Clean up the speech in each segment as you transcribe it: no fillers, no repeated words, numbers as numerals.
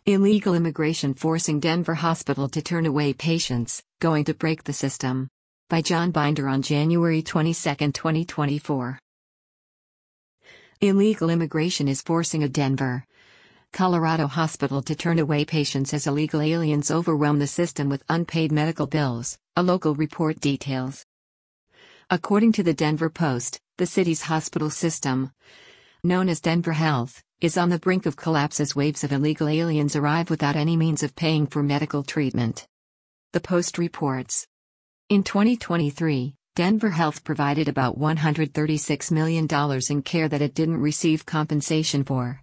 Illegal immigration forcing Denver hospital to turn away patients, going to break the system. By John Binder on January 22, 2024. Illegal immigration is forcing a Denver, Colorado hospital to turn away patients as illegal aliens overwhelm the system with unpaid medical bills, a local report details. According to the Denver Post, the city's hospital system, known as Denver Health, is on the brink of collapse as waves of illegal aliens arrive without any means of paying for medical treatment. The Post reports. In 2023, Denver Health provided about $136 million in care that it didn't receive compensation for.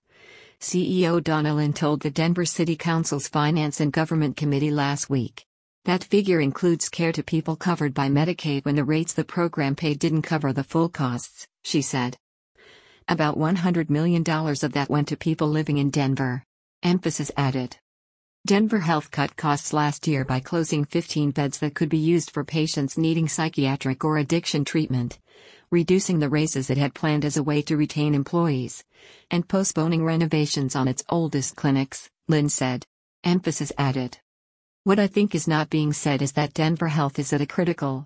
CEO Donna Lynn told the Denver City Council's Finance and Government Committee last week. That figure includes care to people covered by Medicaid when the rates the program paid didn't cover the full costs, she said. About $100 million of that went to people living in Denver. Emphasis added. Denver Health cut costs last year by closing 15 beds that could be used for patients needing psychiatric or addiction treatment, reducing the raises it had planned as a way to retain employees, and postponing renovations on its oldest clinics, Lynn said. Emphasis added. What I think is not being said is that Denver Health is at a critical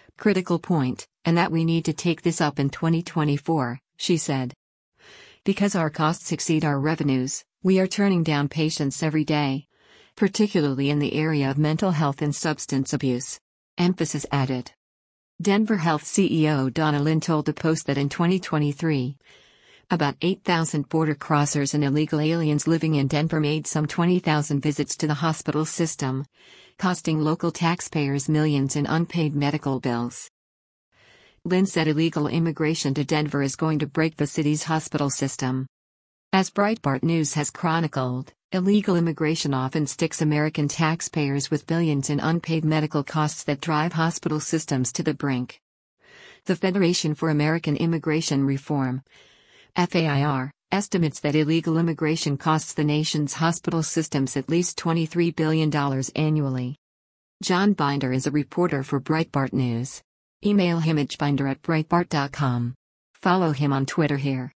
point, and that we need to take this up in 2024, she said. Because our costs exceed our revenues, we are turning down patients every day, particularly in the area of mental health and substance abuse. Emphasis added. Denver Health CEO Donna Lynn told the Post that in 2023, about 8,000 border crossers and illegal aliens living in Denver made some 20,000 visits to the hospital system, costing local taxpayers millions in unpaid medical bills. Lynn said illegal immigration to Denver is going to break the city's hospital system. As Breitbart News has chronicled, illegal immigration often sticks American taxpayers with billions in unpaid medical costs that drive hospital systems to the brink. The Federation for American Immigration Reform, FAIR, estimates that illegal immigration costs the nation's hospital systems at least $23 billion annually. John Binder is a reporter for Breitbart News. Email him at binder@breitbart.com. Follow him on Twitter here.